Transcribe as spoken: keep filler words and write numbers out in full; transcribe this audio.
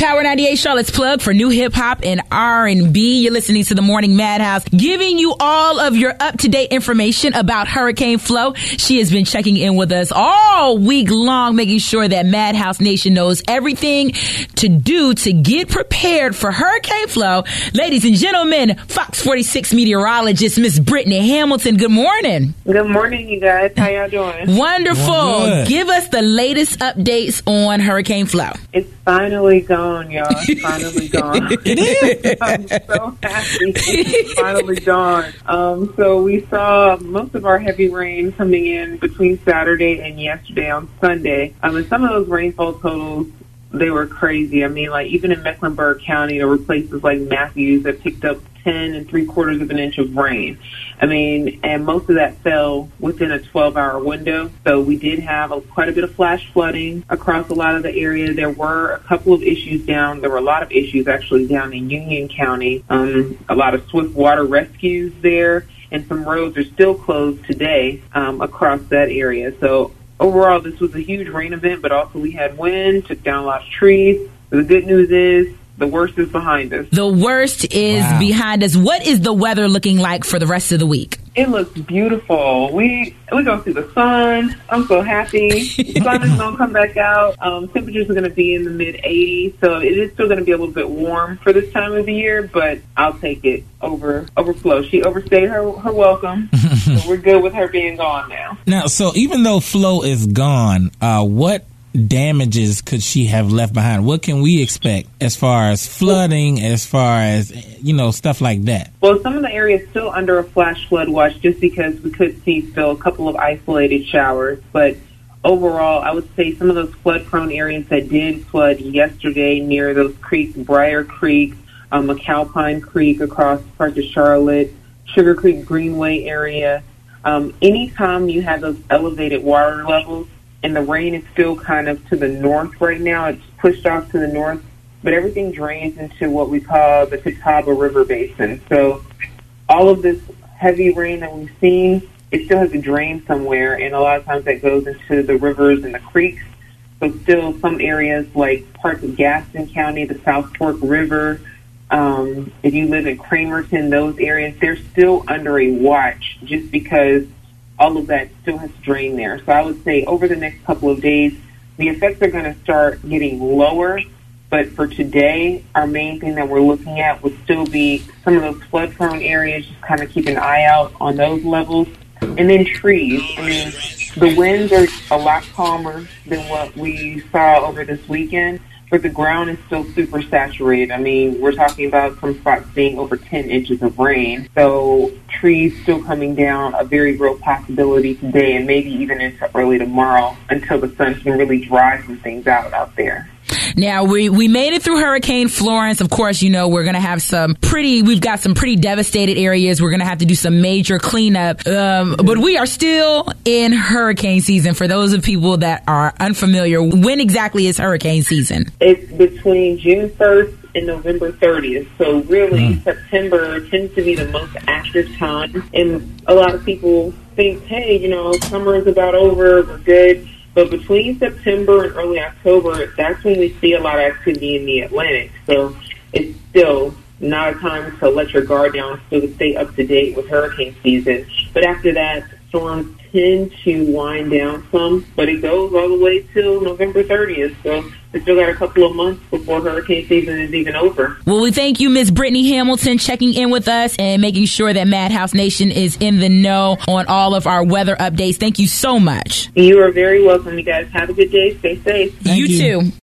Power ninety-eight Charlotte's plug for new hip hop and R and B. You're listening to the Morning Madhouse, giving you all of your up-to-date information about Hurricane Flo. She has been checking in with us all week long, making sure that Madhouse Nation knows everything to do to get prepared for Hurricane Flo. Ladies and gentlemen, Fox forty-six meteorologist Miss Brittany Hamilton. Good morning. Good morning, you guys. How y'all doing? Wonderful. Give us the latest updates on Hurricane Flo. It's finally gone, y'all. It's finally gone. It is. I'm so happy. It's finally gone. Um, so we saw most of our heavy rain coming in between Saturday and yesterday on Sunday. Um, and some of those rainfall totals, they were crazy. I mean, like even in Mecklenburg County, there were places like Matthews that picked up ten and three quarters of an inch of rain. I mean, and most of that fell within a twelve hour window. So we did have a, quite a bit of flash flooding across a lot of the area. There were a couple of issues down. There were a lot of issues actually down in Union County. Um, a lot of swift water rescues there, and some roads are still closed today um, across that area. So overall, this was a huge rain event, but also we had wind, took down a lot of trees. The good news is the worst is behind us. The worst is wow. behind us. What is the weather looking like for the rest of the week? It looks beautiful. We we go see the sun. I'm so happy. The sun is going to come back out. Um, temperatures are going to be in the mid eighties, so it is still going to be a little bit warm for this time of the year, but I'll take it over overflow. She overstayed her, her welcome, so we're good with her being gone now. Now, so even though Flo is gone, uh, what damages could she have left behind? What can we expect as far as flooding, as far as, you know, stuff like that? Well, some of the areas still under a flash flood watch just because we could see still a couple of isolated showers. But overall, I would say some of those flood-prone areas that did flood yesterday near those creeks, Briar Creek, um, McAlpine Creek across parts of Charlotte, Sugar Creek Greenway area. Um, anytime you have those elevated water levels, and the rain is still kind of to the north right now. It's pushed off to the north, but everything drains into what we call the Catawba River Basin. So all of this heavy rain that we've seen, it still has to drain somewhere, and a lot of times that goes into the rivers and the creeks. So still some areas like parts of Gaston County, the South Fork River, um, if you live in Cramerton, those areas, they're still under a watch just because all of that still has to drain there. So I would say over the next couple of days, the effects are going to start getting lower. But for today, our main thing that we're looking at would still be some of those flood-prone areas, just kind of keep an eye out on those levels. And then trees. I mean, the winds are a lot calmer than what we saw over this weekend, but the ground is still super saturated. I mean, we're talking about some spots being over ten inches of rain. So trees still coming down, a very real possibility today and maybe even into early tomorrow until the sun can really dry some things out out there. Now, we, we made it through Hurricane Florence. Of course, you know, we're going to have some pretty, we've got some pretty devastated areas. We're going to have to do some major cleanup. Um, but we are still in hurricane season. For those of people that are unfamiliar, when exactly is hurricane season? It's between June first and November thirtieth. So really, mm. September tends to be the most active time. And a lot of people think, hey, you know, summer is about over, we're good. But between September and early October, that's when we see a lot of activity in the Atlantic. So it's still not a time to let your guard down, still to stay up to date with hurricane season. But after that, storms tend to wind down some, but it goes all the way till November thirtieth. So we still got a couple of months before hurricane season is even over. Well, we thank you, Miss Brittany Hamilton, checking in with us and making sure that Madhouse Nation is in the know on all of our weather updates. Thank you so much. You are very welcome, you guys. Have a good day. Stay safe. You, you too.